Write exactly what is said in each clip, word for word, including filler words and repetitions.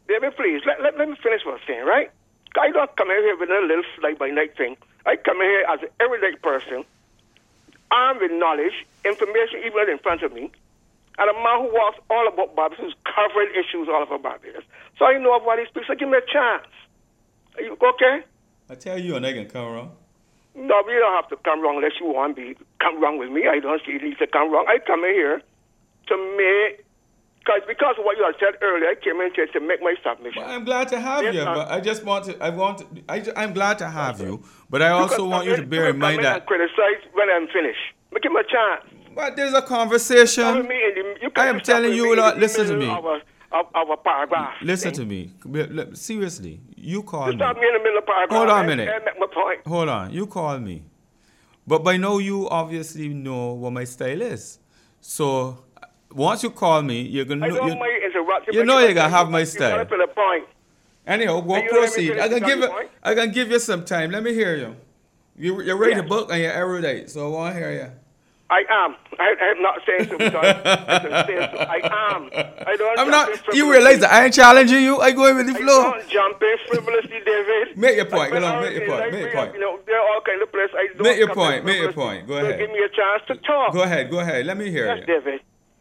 David, please, let, let, let me finish what I'm saying, right? I don't come in here with a little fly-by-night thing. I come in here as an everyday person, armed with knowledge, information even in front of me, and a man who walks all about Barbados, who's covering issues all over Barbados. So I know of what he speaks, so give me a chance. Are you okay? I tell you, and I can come wrong. No, you don't have to come wrong unless you want me. Come wrong with me. I don't see you need to come wrong. I come in here to make, cause, because of what you had said earlier, I came in here to make my submission. Well, I'm glad to have yes, you, sir. but I just want to, I want, to, I, I'm glad to have you, but I also because want you to bear in mind that... criticize when I'm finished. Make him a chance. But there's a conversation. Me the, you I am telling you, me lot, listen to me. Of a, of, of a paragraph. Listen to me. Seriously, you call you me. Stop me in the middle of paragraph. Hold on a minute. And make my point. Hold on. You call me. But by now, you obviously know what my style is. So once you call me, you're going to know. I don't mind interrupting. You know you're going to have my style. To the point. Anyhow, go proceed. I can give you, I can give you some time. Let me hear you. You you're reading yes. a book and you're erudite, so I want to hear you. I am. I, I'm not saying so because I, saying so. I am. I don't. I'm not. You realize that I ain't challenging you. I go in with the flow. I don't jump in frivolously, David. Make your point. Go on. Make your point. Make your point. You know, there are all kind of places. I don't. Make your point. Make your point. Go ahead. So give me a chance to talk. Go ahead. Go ahead. Let me hear yes, you. David.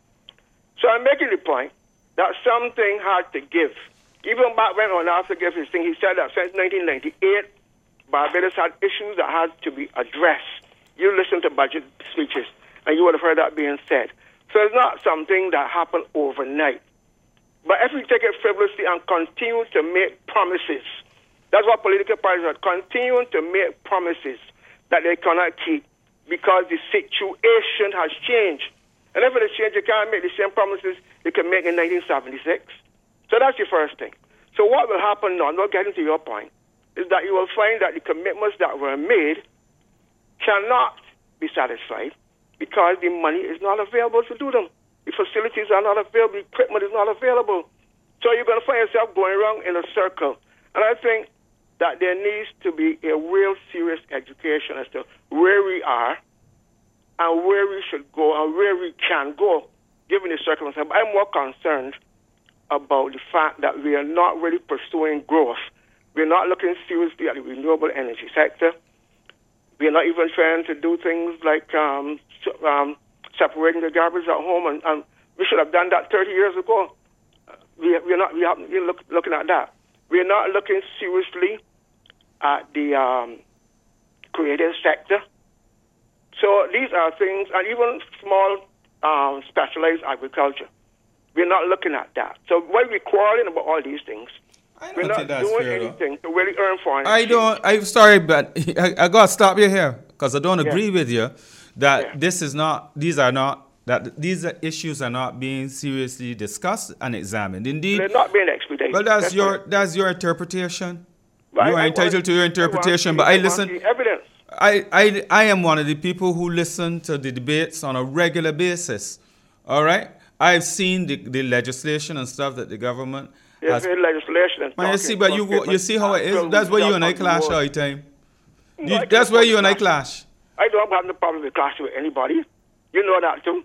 So I'm making the point that something had to give. Even back when on after give his thing, he said that since nineteen ninety-eight, Barbados had issues that had to be addressed. You listen to budget speeches, and you would have heard that being said. So it's not something that happened overnight. But if we take it frivolously and continue to make promises, that's what political parties are, continuing to make promises that they cannot keep because the situation has changed. And if it has changed, you can't make the same promises you can make in nineteen seventy-six. So that's your first thing. So what will happen now, not getting to your point, is that you will find that the commitments that were made cannot be satisfied because the money is not available to do them. The facilities are not available. The equipment is not available. So you're going to find yourself going around in a circle. And I think that there needs to be a real serious education as to where we are and where we should go and where we can go, given the circumstances. I'm more concerned about the fact that we are not really pursuing growth. We're not looking seriously at the renewable energy sector. We're not even trying to do things like um, um, separating the garbage at home, and, and we should have done that thirty years ago. We, we're not we haven't been look, looking at that. We're not looking seriously at the um, creative sector. So these are things, and even small um, specialized agriculture. We're not looking at that. So why are we quarreling about all these things? I don't We're not think that's doing fair, anything though. to really earn foreign I exchange. don't. I'm sorry, but I, I got to stop you here because I don't agree yeah. with you that yeah. this is not. These are not. That these are issues are not being seriously discussed and examined. Indeed, they're not being expedited. Well, that's, that's your right. that's your interpretation. But you I, are entitled want, to your interpretation, I but I, I listen. Evidence. I, I I am one of the people who listen to the debates on a regular basis. All right, I've seen the, the legislation and stuff that the government. There's has, legislation and man, you see, but you go, you see how it is. That's where you and I clash all the time. No, you, that's where you and I clash. I don't have no problem with clashing with anybody. You know that too.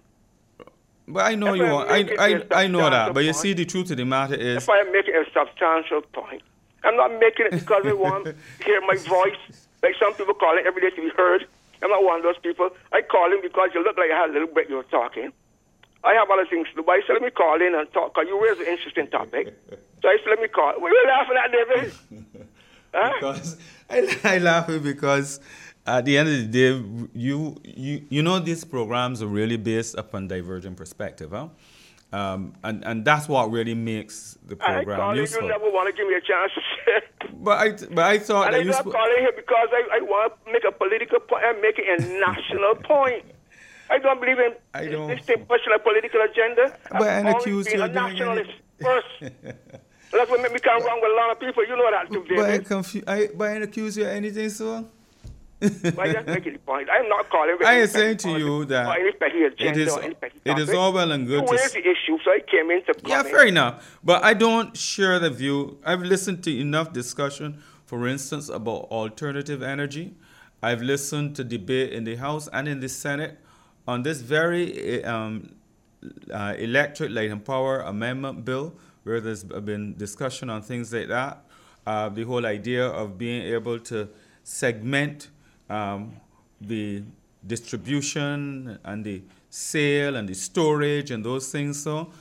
But I know if you I'm are. I I, I know that. But you see, the truth of the matter is, if I am making a substantial point, I'm not making it because I want to hear my voice, like some people call it every day to be heard. I'm not one of those people. I call in because you look like you had a little bit you were talking. I have other things to do, but I said, let me call in and talk, because you raised an interesting topic. So I said, let me call. What are you laughing at, David? huh? Because I, I laughing because at the end of the day, you you you know these programs are really based upon divergent perspective, huh? Um, and, and that's what really makes the program I call useful. You never want to give me a chance to say. But I, but I thought and that I'm you... not sp- calling here because I, I want to make a political point. I'm making a national point. I don't believe in I don't, this thing pushing a political agenda. But I'm I accuse you a of doing nationalist it. first. That's what made me come wrong with a lot of people. You know that too, David. But I, confu- I, but I accuse you of anything, so... But I just making the point. I'm not calling... I am saying to you that it is, it is all well and good you to... raised the issue, so I came in to comment. Yeah, fair enough. But I don't share the view. I've listened to enough discussion, for instance, about alternative energy. I've listened to debate in the House and in the Senate on this very um, uh, electric light and power amendment bill, where there's been discussion on things like that. Uh, the whole idea of being able to segment um, the distribution and the sale and the storage and those things. So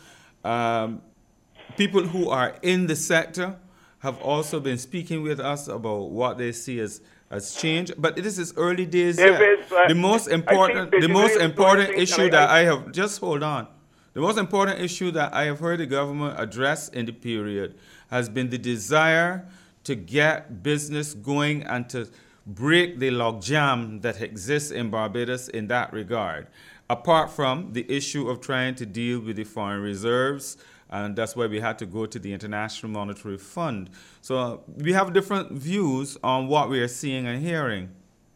um, people who are in the sector have also been speaking with us about what they see as as change, but this is early days yet. Uh, the most important, the most important issue that I have, just hold on. The most important issue that I have heard the government address in the period has been the desire to get business going and to break the logjam that exists in Barbados in that regard, apart from the issue of trying to deal with the foreign reserves, and that's why we had to go to the International Monetary Fund. So uh, we have different views on what we are seeing and hearing.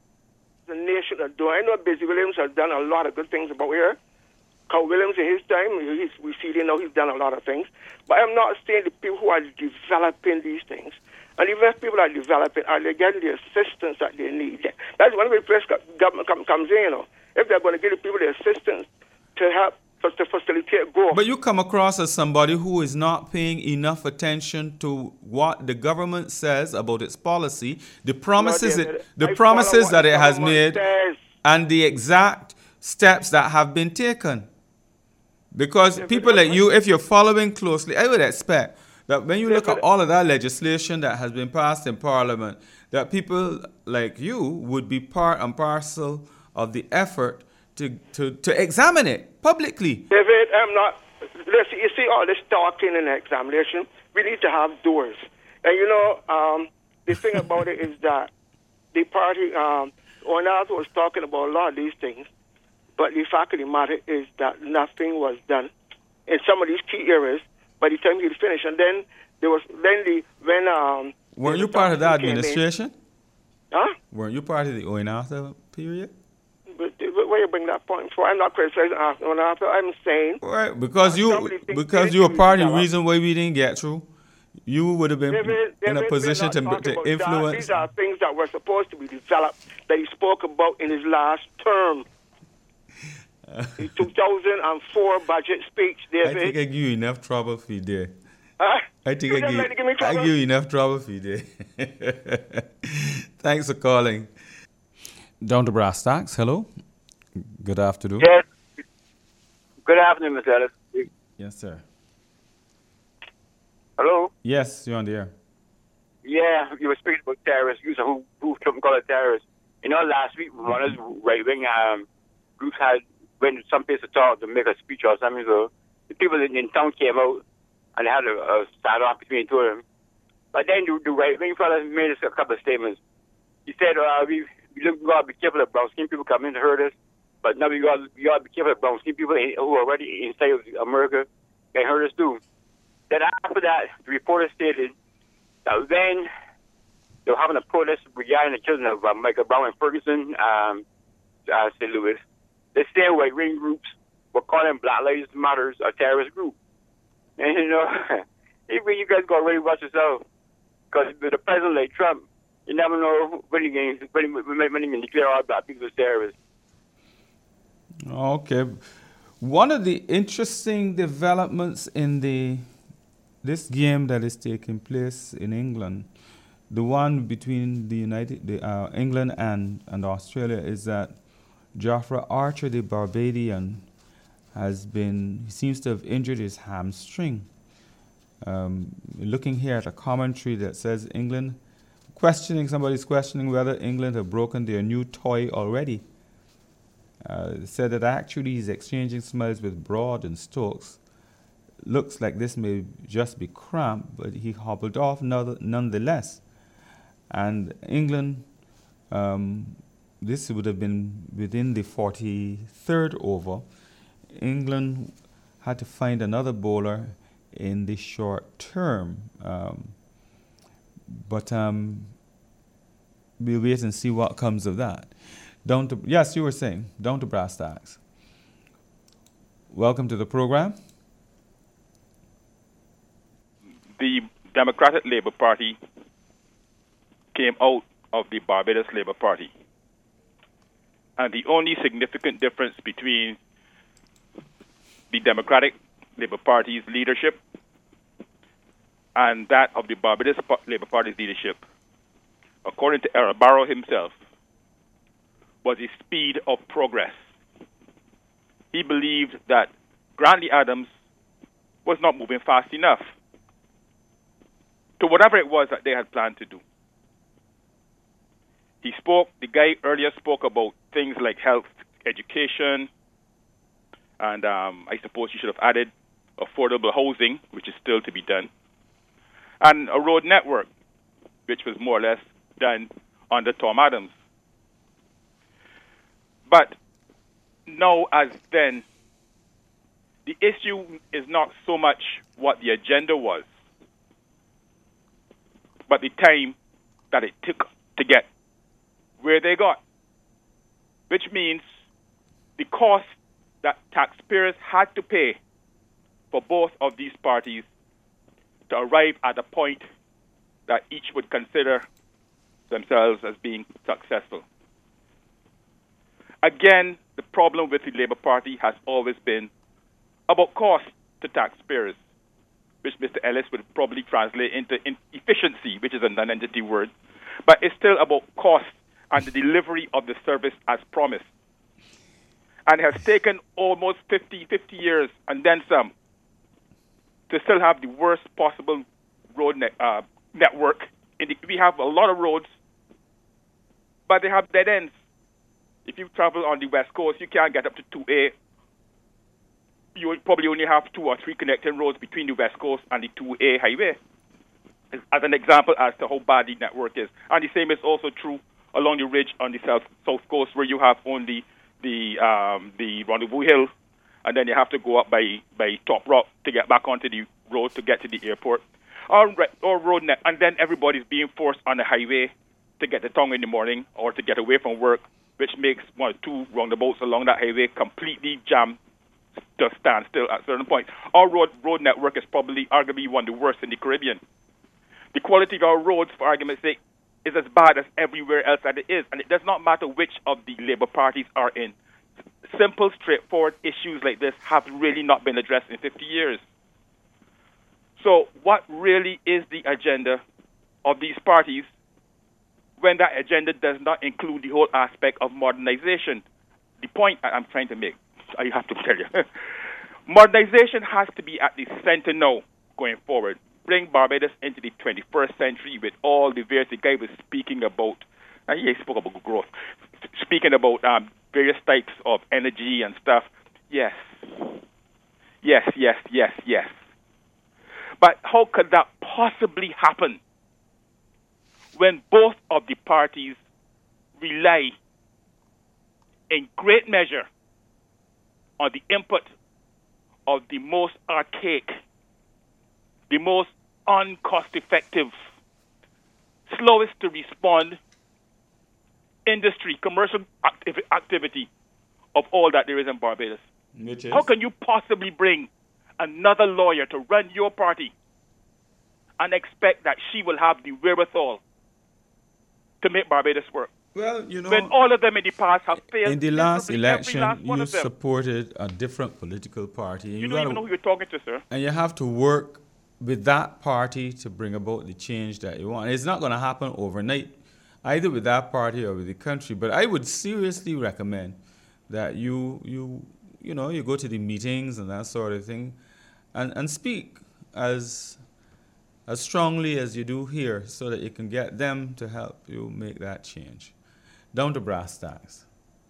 The nation are doing. I know Busy Williams has done a lot of good things about here. Carl Williams in his time, he's, we see you know he's done a lot of things. But I'm not saying the people who are developing these things, and even if people are developing, are they getting the assistance that they need? That's one of the places government comes in, you know. If they're going to give the people the assistance to help to facilitate growth. But you come across as somebody who is not paying enough attention to what the government says about its policy, the promises, No, it, the I promises that it has made, says. and the exact steps that have been taken. Because Yeah, people but- like you, if you're following closely, I would expect that when you Yeah, look at but- all of that legislation that has been passed in Parliament, that people like you would be part and parcel of the effort to, to, to examine it publicly. David, I'm not. Listen, you see all this talking and examination. We need to have doors. And you know, um, the thing about it is that the party, um, Onato was talking about a lot of these things, but the fact of the matter is that nothing was done in some of these key areas by the time he finished. And then there was then the when um. Weren't the you part of the Thompson came in- administration? Huh? Weren't you part of the Oinatha period? But where you bring that point for? I'm not criticizing Onato. I'm saying. Right, because you Somebody thinks because they you were can part of the develop. reason why we didn't get through. You would have been David, in a David, position we're to, not talking to about that. influence. These are things that were supposed to be developed that he spoke about in his last term. His two thousand four budget speech, I think David. I give you enough trouble for you there. Huh? I think You I just give, like to give me I trouble? give you enough trouble for you there. Thanks for calling. Down to brass tacks. Hello. Good afternoon. Yes. Good afternoon, Mister Ellis. Yes, sir. Hello? Yes, you're on the air. Yeah, you were speaking about terrorists, you said who, who Trump called it terrorists. You know, last week, one of the right-wing um, groups had went to some place to talk, to make a speech or something, so the people in, in town came out and they had a, a standoff between the two of them. But then the, the right-wing fellow made us a couple of statements. He said, uh, we, we got to be careful of brown-skinned people coming in to hurt us, but now we got we got to be careful of brown-skinned people who are already inside of America can hurt us too. Then after that, the reporter stated that when they were having a protest regarding the children of uh, Michael Brown and Ferguson, um, uh, Saint Louis, the same right-wing groups were calling Black Lives Matter a terrorist group. And you know, even you guys got to really watch yourself, because with a president like Trump, you never know when he can when, when, when he can declare all black people as terrorists. Okay. One of the interesting developments in the this game that is taking place in England, the one between the United, the, uh, England and, and Australia, is that Jofra Archer, the Barbadian, has been, he seems to have injured his hamstring. Um, looking here at a commentary that says England, questioning, somebody's questioning whether England have broken their new toy already. Uh, said that actually he's exchanging smiles with Broad and Stokes. Looks like this may just be cramp, but he hobbled off nonetheless. And England, um, this would have been within the forty-third over. England had to find another bowler in the short term. Um, but um, we'll wait and see what comes of that. Down to, yes, you were saying, down to brass tacks. Welcome to the program. The Democratic Labour Party came out of the Barbados Labour Party. And the only significant difference between the Democratic Labour Party's leadership and that of the Barbados Labour Party's leadership, according to Errol Barrow himself, was the speed of progress. He believed that Grantley Adams was not moving fast enough to whatever it was that they had planned to do. He spoke, the guy earlier spoke about things like health, education, and um, I suppose you should have added affordable housing, which is still to be done, and a road network, which was more or less done under Tom Adams. But now as then, the issue is not so much what the agenda was, but the time that it took to get where they got, which means the cost that taxpayers had to pay for both of these parties to arrive at a point that each would consider themselves as being successful. Again, the problem with the Labour Party has always been about cost to taxpayers, which Mister Ellis would probably translate into efficiency, which is a non-entity word, but it's still about cost and the delivery of the service as promised. And it has taken almost fifty, fifty years and then some to still have the worst possible road net, uh, network. In the, we have a lot of roads, but they have dead ends. If you travel on the West Coast, you can't get up to two A. You would probably only have two or three connecting roads between the West Coast and the two A highway, as an example as to how bad the network is. And the same is also true along the ridge on the south, south coast, where you have only the um, the Rendezvous Hill, and then you have to go up by, by Top Rock to get back onto the road to get to the airport, or, or road net, and then everybody's being forced on the highway to get to town in the morning or to get away from work, which makes one or two roundabouts along that highway completely jammed to stand still at certain points. Our road road network is probably arguably one of the worst in the Caribbean. The quality of our roads, for argument's sake, is as bad as everywhere else that it is, and it does not matter which of the Labour parties are in. Simple, straightforward issues like this have really not been addressed in fifty years. So what really is the agenda of these parties when that agenda does not include the whole aspect of modernization? The point I'm trying to make, I have to tell you, modernization has to be at the center now going forward. Bring Barbados into the twenty-first century with all the various, the guy was speaking about, and he spoke about growth, speaking about um, various types of energy and stuff. Yes, yes, yes, yes, yes. But how could that possibly happen when both of the parties rely in great measure on the input of the most archaic, the most uncost-effective, slowest to respond industry, commercial activ- activity of all that there is in Barbados? Which is? How can you possibly bring another lawyer to run your party and expect that she will have the wherewithal to make Barbados work? Well, you know, when all of them in the past have failed. in the last every election, last one you of them. supported a different political party. And You, you don't gotta, even know who you're talking to, sir. and you have to work with that party to bring about the change that you want. It's not going to happen overnight, either with that party or with the country. But I would seriously recommend that you you you know you go to the meetings and that sort of thing, and, and speak as as strongly as you do here, so that you can get them to help you make that change. Down to brass tacks.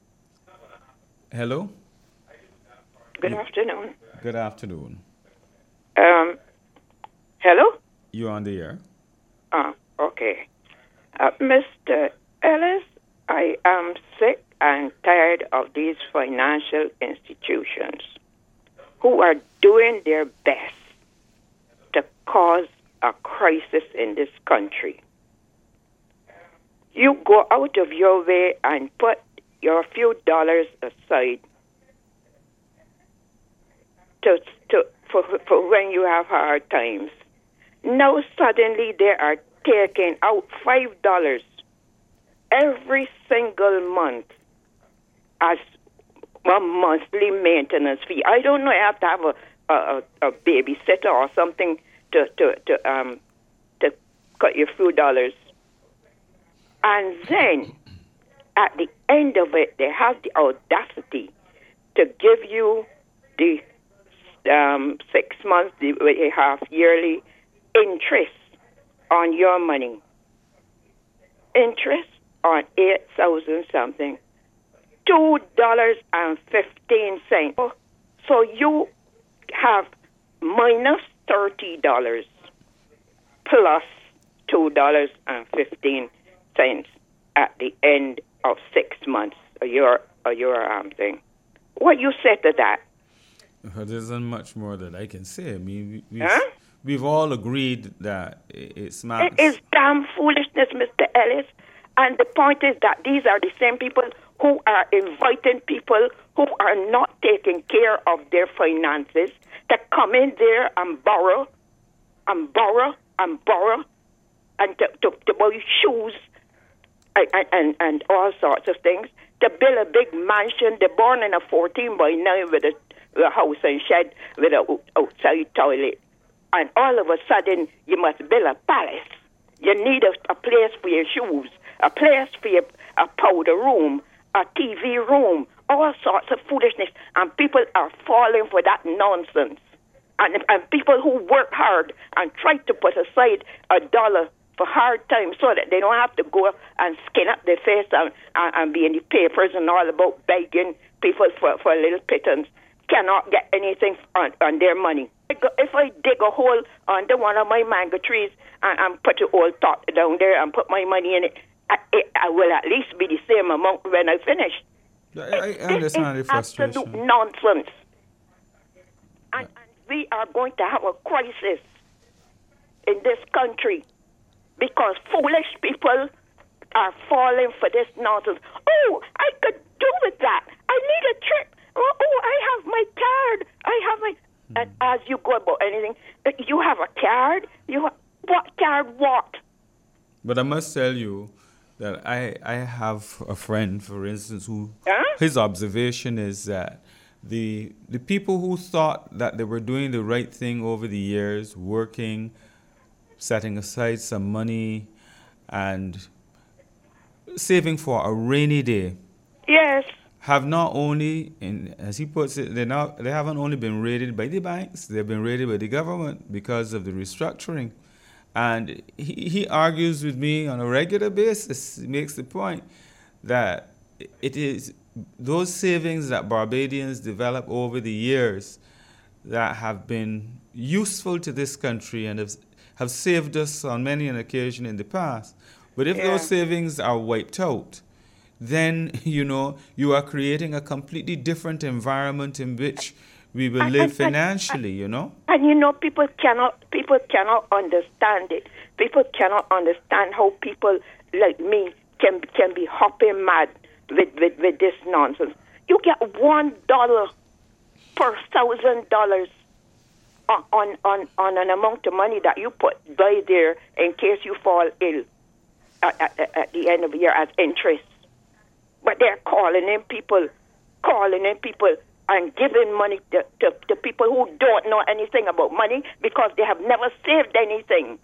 Hello? Good afternoon. Good afternoon. Um, hello? You're on the air. Ah, okay. Uh, Mister Ellis, I am sick and tired of these financial institutions who are doing their best to cause a crisis in this country. You go out of your way and put your few dollars aside to, to for, for when you have hard times. Now suddenly they are taking out five dollars every single month as a monthly maintenance fee. I don't know, I have to have a, a, a babysitter or something to to to um to cut your few dollars, and then at the end of it, they have the audacity to give you the um, six months, the the half yearly interest on your money. Interest on eight thousand something, two dollars and fifteen cents. So you have minus thirty dollars plus two dollars and fifteen cents at the end of six months of your of your um thing. What you say to that? Well, there isn't much more that I can say. I mean, we, we've, Huh? we've all agreed that it- it's smart. It is damn foolishness, Mister Ellis. And the point is that these are the same people who are inviting people who are not taking care of their finances to come in there and borrow, and borrow, and borrow, and to, to, to buy shoes and, and, and all sorts of things, to build a big mansion. They're born in a fourteen by nine with a, a house and shed with an outside toilet. And all of a sudden, you must build a palace. You need a, a place for your shoes, a place for your a powder room, a T V room, all sorts of foolishness. And people are falling for that nonsense. And, and people who work hard and try to put aside a dollar for hard times so that they don't have to go and skin up their face and, and, and be in the papers and all about begging people for, for a little pittance, cannot get anything on, on their money. If I dig a hole under one of my mango trees and, and put an old tot down there and put my money in it, I, it, I will at least be the same amount when I finish. I, I understand the This is frustration. absolute nonsense. And, and we are going to have a crisis in this country because foolish people are falling for this nonsense. Oh, I could do with that. I need a trip. Oh, oh I have my card. I have my... And as you go about anything, you have a card? You have, what card what? But I must tell you that I I have a friend, for instance, who Huh? his observation is that the the people who thought that they were doing the right thing over the years, working, setting aside some money, and saving for a rainy day, Yes. have not only, in, as he puts it, they not they haven't only been raided by the banks, they've been raided by the government because of the restructuring. And he, he argues with me on a regular basis. He makes the point that it is those savings that Barbadians develop over the years that have been useful to this country and have, have saved us on many an occasion in the past. But if Yeah. those savings are wiped out, then, you know, you are creating a completely different environment in which we will I- live I- I- financially, you know? And you know, people cannot people cannot understand it. People cannot understand how people like me can can be hopping mad with, with, with this nonsense. You get one dollar per thousand dollars on, on on on an amount of money that you put by there in case you fall ill at, at, at the end of the year as interest. But they're calling in people, calling in people and giving money to, to, to people who don't know anything about money because they have never saved anything.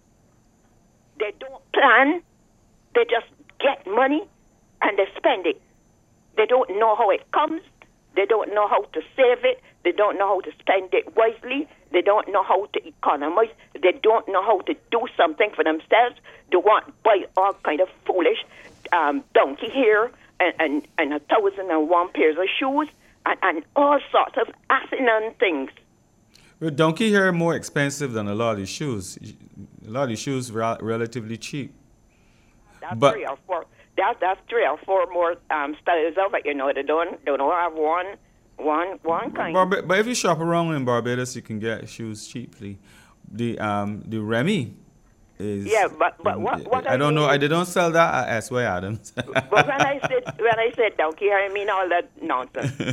They don't plan. They just get money and they spend it. They don't know how it comes. They don't know how to save it. They don't know how to spend it wisely. They don't know how to economize. They don't know how to do something for themselves. They want to buy all kind of foolish um, donkey hair and, and, and a thousand and one pairs of shoes and, and all sorts of asinine things. Well, donkey hair more expensive than a lot of these shoes. A lot of these shoes are relatively cheap. That's But- three or four. That, that's three or four more um, styles of it. You know, they don't they don't have one one one kind. Barba- but if you shop around in Barbados, you can get shoes cheaply. The um the Remy is Yeah, but- but what- what I I don't know. mean I is- they don't sell that at S Y Adams. But when I said when I said donkey hair, I mean all that nonsense.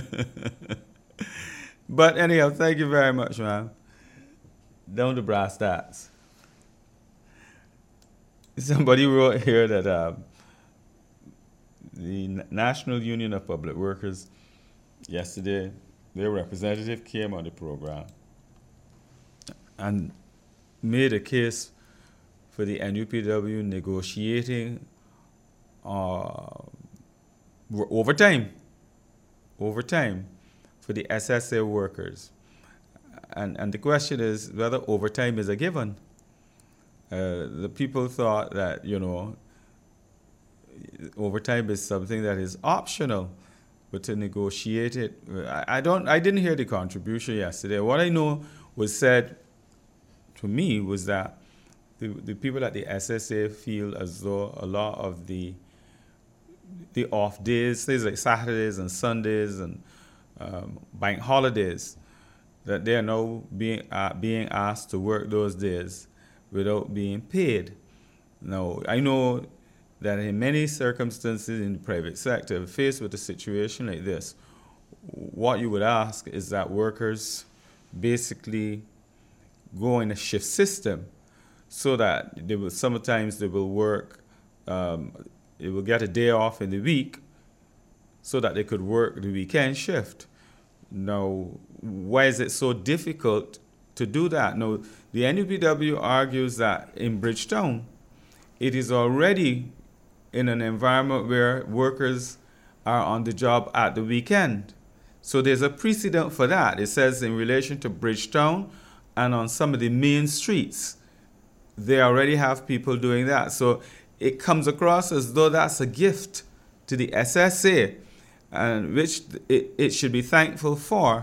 But anyhow, thank you very much, man. Down to brass tacks. Somebody wrote here that um, the N- National Union of Public Workers yesterday, their representative came on the program, and made a case for the N U P W negotiating uh, overtime, overtime for the S S A workers. And, and the question is whether overtime is a given. Uh, the people thought that, you know, overtime is something that is optional, but to negotiate it, I, I don't, I didn't hear the contribution yesterday. What I know was said to me was that the, the people at the S S A feel as though a lot of the the off days, things like Saturdays and Sundays and um, bank holidays, that they are now being uh, being asked to work those days without being paid. Now, I know that in many circumstances in the private sector, faced with a situation like this, what you would ask is that workers basically go in a shift system so that they will, sometimes they will work, um, they will get a day off in the week so that they could work the weekend shift. Now, why is it so difficult to do that? Now, the N U P W argues that in Bridgetown, it is already in an environment where workers are on the job at the weekend. So there's a precedent for that. It says in relation to Bridgetown and on some of the main streets, they already have people doing that. So it comes across as though that's a gift to the S S A, and which it, it should be thankful for.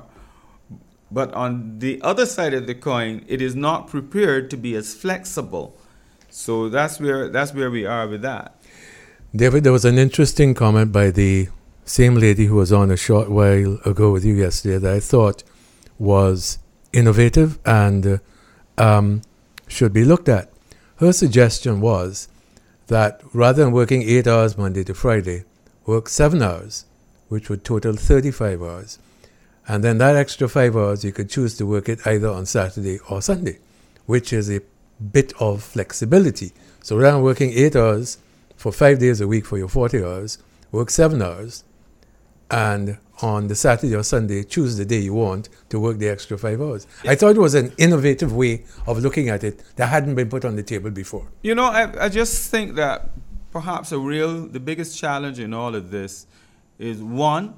But on the other side of the coin, it is not prepared to be as flexible. So that's where that's where we are with that. David, there was an interesting comment by the same lady who was on a short while ago with you yesterday that I thought was innovative and uh, um, should be looked at. Her suggestion was that rather than working eight hours Monday to Friday, work seven hours, which would total thirty-five hours. And then that extra five hours, you could choose to work it either on Saturday or Sunday, which is a bit of flexibility. So rather than working eight hours for five days a week for your forty hours, work seven hours, and on the Saturday or Sunday, choose the day you want to work the extra five hours. I thought it was an innovative way of looking at it that hadn't been put on the table before. You know, I, I just think that perhaps a real, the biggest challenge in all of this is, one,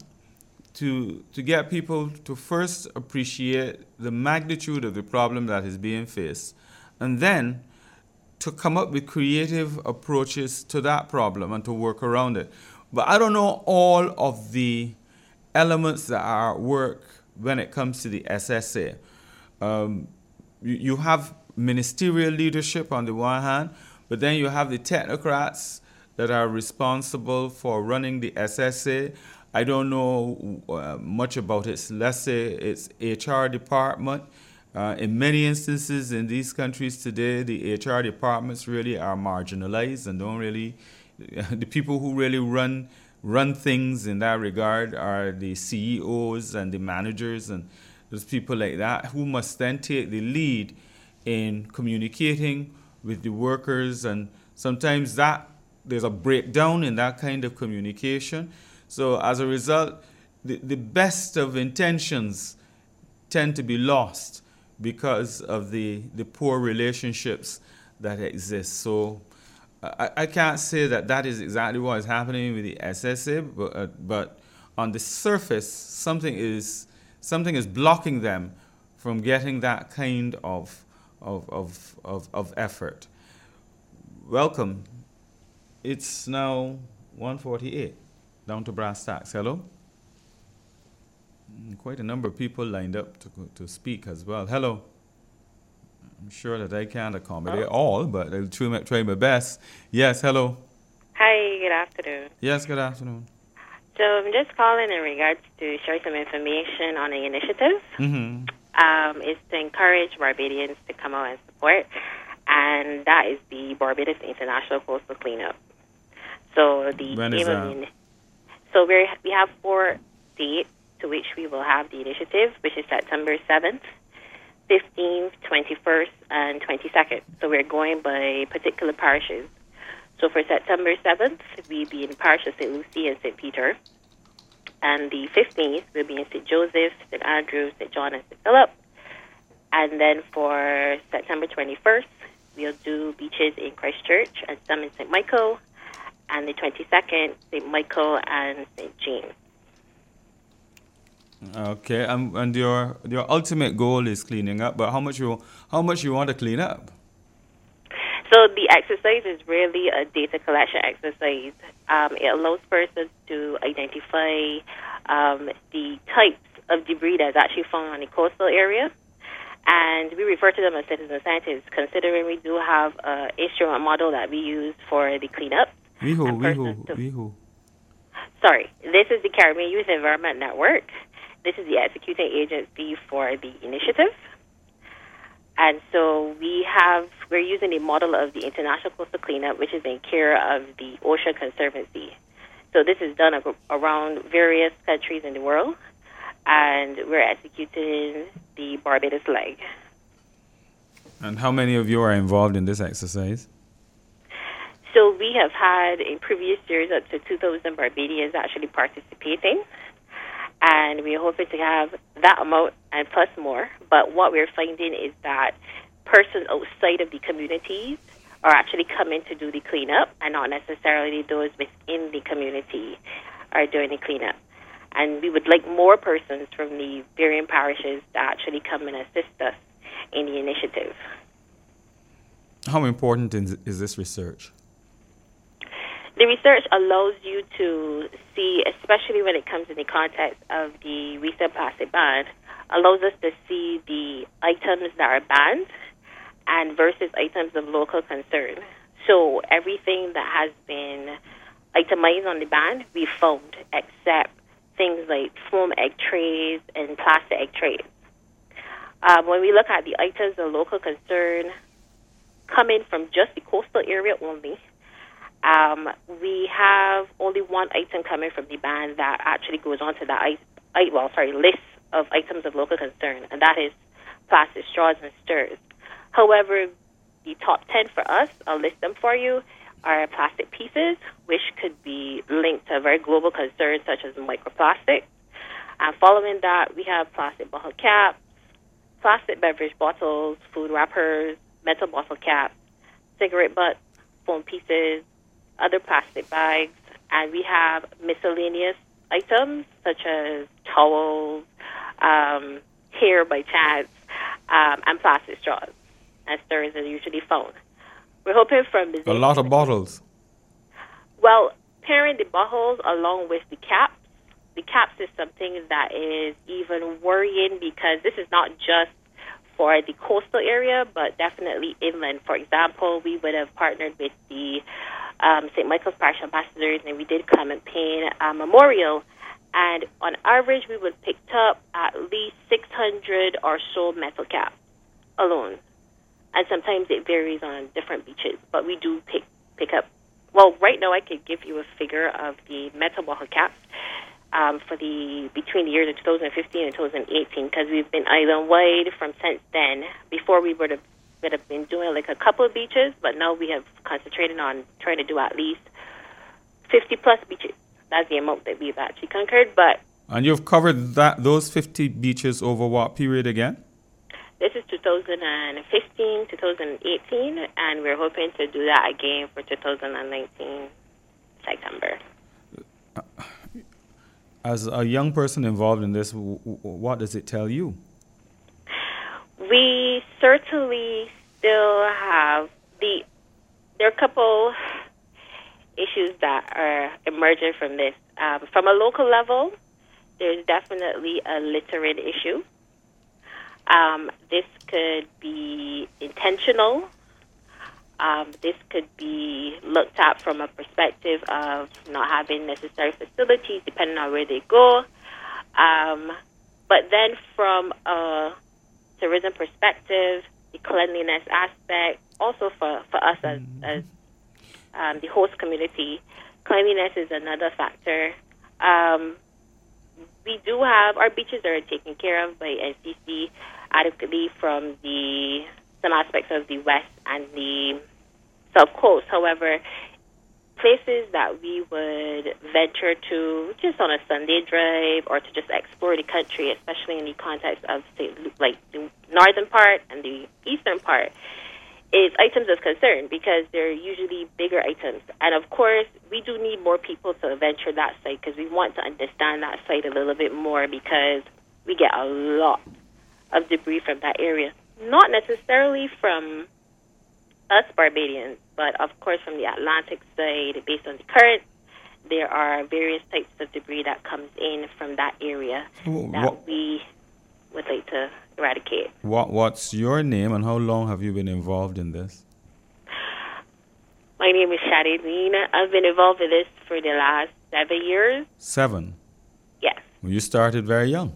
to to get people to first appreciate the magnitude of the problem that is being faced, and then to come up with creative approaches to that problem and to work around it. But I don't know all of the elements that are at work when it comes to the S S A. Um, you, you have ministerial leadership on the one hand, but then you have the technocrats that are responsible for running the S S A. I don't know uh, much about its, let's say, its H R department. Uh, in many instances in these countries today, the H R departments really are marginalized and don't really, the people who really run run things in that regard are the C E Os and the managers and those people like that who must then take the lead in communicating with the workers, and sometimes that there's a breakdown in that kind of communication. So as a result, the, the best of intentions tend to be lost because of the, the poor relationships that exist. So I, I can't say that that is exactly what is happening with the S S A, but, uh, but on the surface, something is something is blocking them from getting that kind of of of of, of effort. Welcome. It's now one forty-eight. Down to brass tacks. Hello? Quite a number of people lined up to to speak as well. Hello? I'm sure that I can't accommodate oh. all, but I'll try, try my best. Yes, hello? Hi, good afternoon. Yes, good afternoon. So I'm just calling in regards to share some information on the initiative. Mm-hmm. Um, it's to encourage Barbadians to come out and support, and that is the Barbados International Coastal Cleanup. So the when is aim that? of the So we we have four dates to which we will have the initiative, which is September seventh, fifteenth, twenty-first, and twenty-second. So we're going by particular parishes. So for September seventh, we'll be in the parish of Saint Lucy and Saint Peter. And the fifteenth, we'll be in Saint Joseph, Saint Andrew, Saint John, and Saint Philip. And then for September twenty-first, we'll do beaches in Christchurch and some in Saint Michael. And the twenty-second, Saint Michael and Saint Jean. Okay, and, and your your ultimate goal is cleaning up, but how much you how much you want to clean up? So the exercise is really a data collection exercise. Um, it allows persons to identify um, the types of debris that's actually found on the coastal area, and we refer to them as citizen scientists, considering we do have an instrument model that we use for the cleanup. We who, we who, we who. Sorry, this is the Caribbean Youth Environment Network. This is the executing agency for the initiative. And so we have, we're using the model of the International Coastal Cleanup, which is in care of the Ocean Conservancy. So this is done ag- around various countries in the world, and we're executing the Barbados leg. And how many of you are involved in this exercise? So we have had, in previous years, up to two thousand Barbadians actually participating. And we're hoping to have that amount and plus more. But what we're finding is that persons outside of the communities are actually coming to do the cleanup, and not necessarily those within the community are doing the cleanup. And we would like more persons from the varying parishes to actually come and assist us in the initiative. How important is, is this research? The research allows you to see, especially when it comes in the context of the recent plastic ban, allows us to see the items that are banned and versus items of local concern. So everything that has been itemized on the ban, we found, except things like foam egg trays and plastic egg trays. Um, when we look at the items of local concern coming from just the coastal area only, Um, we have only one item coming from the ban that actually goes on to the I, I, well, sorry, list of items of local concern, and that is plastic straws and stirs. However, the top ten for us, I'll list them for you, are plastic pieces, which could be linked to a very global concern such as microplastic. And following that, we have plastic bottle caps, plastic beverage bottles, food wrappers, metal bottle caps, cigarette butts, foam pieces, other plastic bags, and we have miscellaneous items such as towels, um, hair by chance, um, and plastic straws. And stirs are usually found. We're hoping from the A lot of bottles. Well, pairing the bottles along with the caps, the caps is something that is even worrying because this is not just for the coastal area, but definitely inland. For example, we would have partnered with the um, Saint Michael's Parish Ambassadors, and we did Clement Payne uh, Memorial. And on average, we would pick up at least six hundred or so metal caps alone. And sometimes it varies on different beaches, but we do pick pick up. Well, right now I could give you a figure of the metal bottle caps um, for the between the years of two thousand fifteen and two thousand eighteen, because we've been island-wide from since then. Before we would have would have been doing like a couple of beaches, but now we have concentrated on trying to do at least fifty plus beaches. That's the amount that we've actually conquered. But and you've covered that those fifty beaches over what period again? This is two thousand fifteen, two thousand eighteen, and we're hoping to do that again for two thousand nineteen, September. As a young person involved in this, w- w- what does it tell you? We certainly still have the, there are a couple issues that are emerging from this. Um, from a local level, there's definitely a littering issue. Um, this could be intentional. Um, this could be looked at from a perspective of not having necessary facilities, depending on where they go. Um, but then from a tourism perspective, the cleanliness aspect, also for, for us as, as um, the host community, cleanliness is another factor. Um, we do have, our beaches are taken care of by N C C adequately from the some aspects of the west and the south coast. However, places that we would venture to just on a Sunday drive or to just explore the country, especially in the context of, say, like the northern part and the eastern part, is items of concern because they're usually bigger items. And, of course, we do need more people to venture that site because we want to understand that site a little bit more because we get a lot of debris from that area. Not necessarily from us Barbadians, but, of course, from the Atlantic side, based on the current, there are various types of debris that comes in from that area Wh- that what- we would like to eradicate. What What's your name and how long have you been involved in this? My name is Shadi Dean. I've been involved in this for the last seven years. Seven. Yes. Well, you started very young.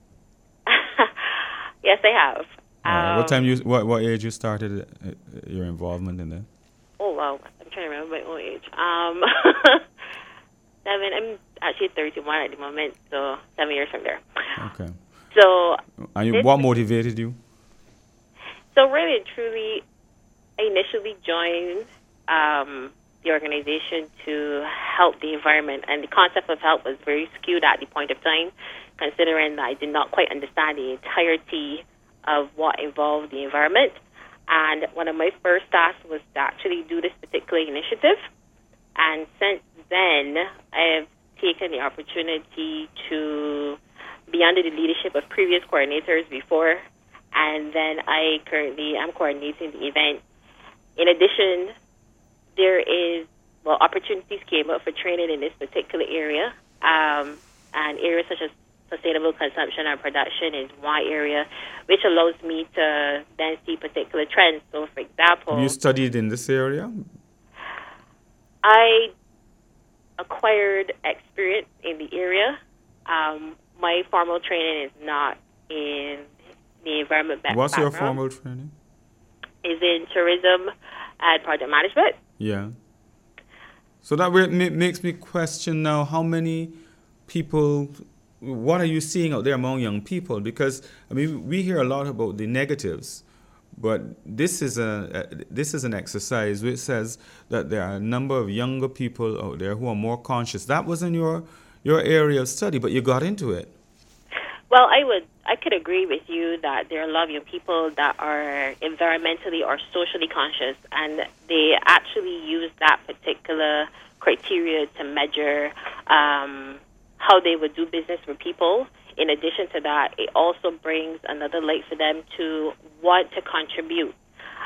Yes, I have. Uh, what Um, time you? What what age you started uh, your involvement in this? Oh, wow. I'm trying to remember my own age. Um, seven. I'm actually thirty-one at the moment, so seven years from there. Okay. So, And you, this- what motivated you? so really and truly, I initially joined um, the organization to help the environment, and the concept of help was very skewed at the point of time, considering that I did not quite understand the entirety of what involved the environment. And one of my first tasks was to actually do this particular initiative. And since then, I've taken the opportunity to be under the leadership of previous coordinators before, and then I currently am coordinating the event. In addition, there is, well, opportunities came up for training in this particular area, um, and areas such as sustainable consumption and production is one area, which allows me to then see particular trends. So, for example, Have you studied in this area? I acquired experience in the area. Um, my formal training is not in the environment back- What's your background. formal training? Is in tourism and project management. Yeah. So that re- ma- makes me question now how many people, what are you seeing out there among young people? Because, I mean, we hear a lot about the negatives, but this is, a, a, this is an exercise which says that there are a number of younger people out there who are more conscious. That wasn't your, your area of study, but you got into it. Well, I would, I could agree with you that there are a lot of young people that are environmentally or socially conscious, and they actually use that particular criteria to measure um, how they would do business with people. In addition to that, it also brings another light for them to want to contribute.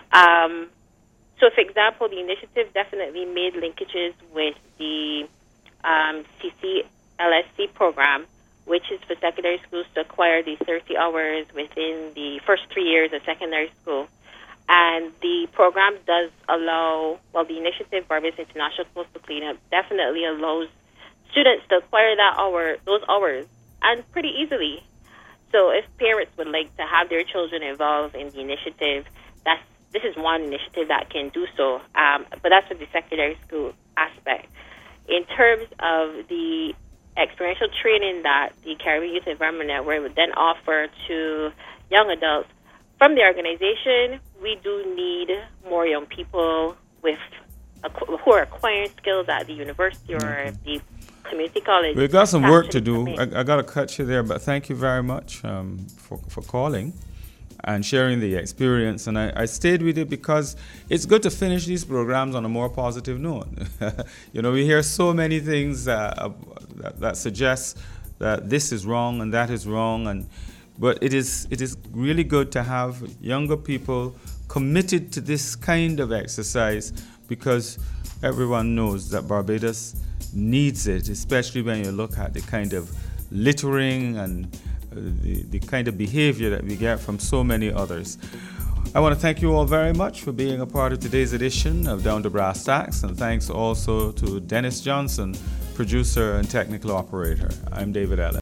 Um, so, for example, the initiative definitely made linkages with the um, C C L S C program, which is for secondary schools to acquire these thirty hours within the first three years of secondary school. And the program does allow, well, the initiative, Barbados International Coastal Cleanup, definitely allows students to acquire that hour, those hours, and pretty easily. So if parents would like to have their children involved in the initiative, that's this is one initiative that can do so. Um, but that's for the secondary school aspect. In terms of the experiential training that the Caribbean Youth Environment Network would then offer to young adults, from the organization, we do need more young people with who are acquiring skills at the university or Okay. the community college. We've got some work to actually do. come in. I, I got to cut you there, but thank you very much um, for, for calling and sharing the experience. And I, I stayed with it because it's good to finish these programs on a more positive note. You know, we hear so many things uh, that, that suggest that this is wrong and that is wrong, and but it is it is really good to have younger people committed to this kind of exercise, because everyone knows that Barbados needs it, especially when you look at the kind of littering and uh, the, the kind of behavior that we get from so many others. I want to thank you all very much for being a part of today's edition of Down to Brass Tacks, and thanks also to Dennis Johnson, producer and technical operator. I'm David Allen.